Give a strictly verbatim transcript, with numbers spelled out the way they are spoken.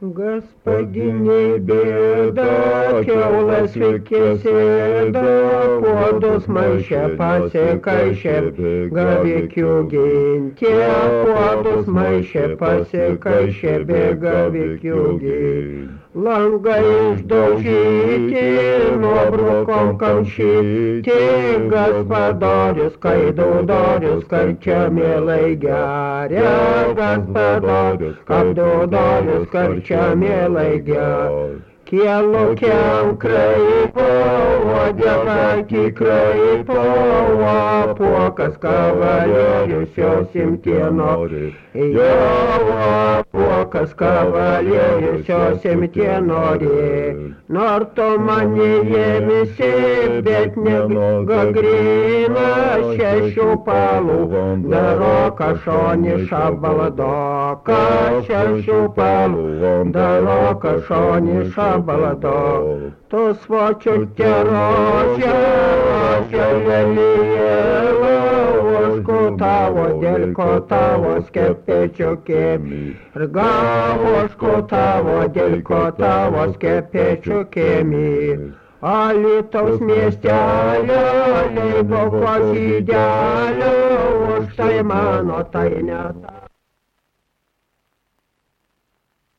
Gaspadiniai bėda, kiaulas vilkėsėda, puodus maišė pasikaišė, gavikių gintė, puodus maišė pasikaišė, gavikių gintė. Langai išdaužyti, nuobrukom kamšyti, gaspadorius, kaidodorius, kai čia mielai geria, gaspadorius, kaidodorius, kai čia mielai geria. Kielukėm kraipo, uodegą tikraipo, apuokas kavalierius jau simtieno. Jo apuokas kavalierius jau simtieno. Nor to manyje visi, bet negagrina šešių palų, daro kašonį šabaladoką, šešių palų, daro kašonį šabaladoką. Balado, to svočio terožė, rožė lelyjėla, oško tavo, dėlko tavo, skepečio kėmi. Ir gavo oško tavo, dėlko tavo, skepečio kėmi. Alytaus miestelio, leibo pažydelio, už tai mano tai ne ta.